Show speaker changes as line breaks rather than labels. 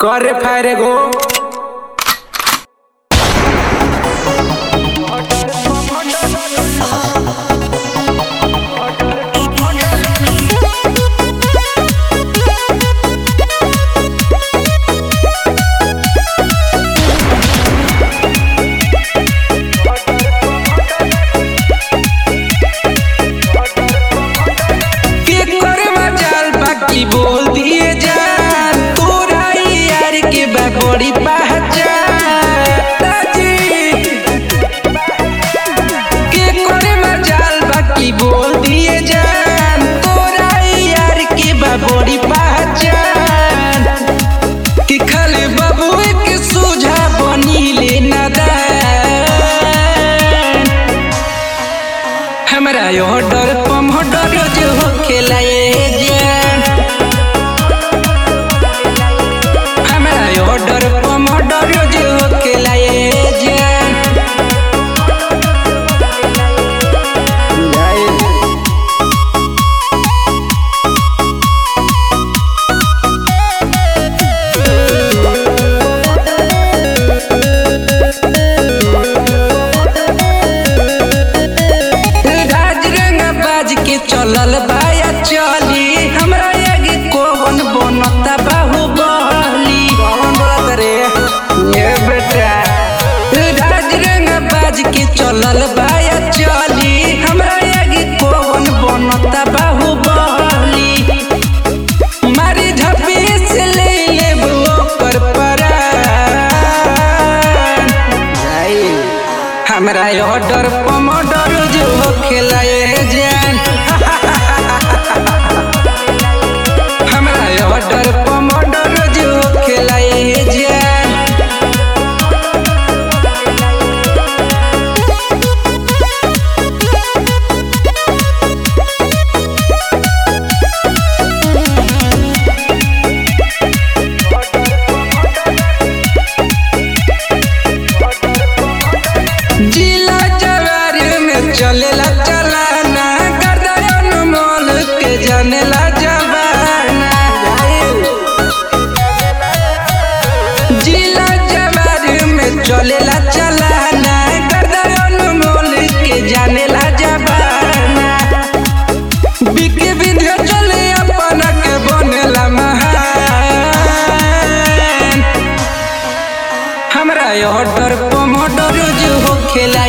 करे फायर गो बोल दिए जान तोरा यार के बड़ी पहचान के करे मजाल बाकी बोल दिए जान तोरा यार के बड़ी पहचान कि खाली बाबू के सोझा बनी ले नादान हमरा ऑर्डर पम ऑर्डर जो खेलाए चलल बाया चली हमरा आगे कौन बनता बाहुबली कौन बोलत रे ये बेटा राज रंग बाज के चलल बाया चली हमरा आगे कौन बनता बाहुबली मारी झपी से ले लेबो कर परान हमरा ऑर्डर पमडर जो खेलाए जान ऑर्डर पमडर जो खेलाए जान जिला जवार में चलेला चलाना गर्दन मोल के जानेला चलेला चलाना गर्दन मोल के जानेला जबाना बिके विंध्य चले अपना के बनेला महान हमरा ऑर्डर पमडर जो खेला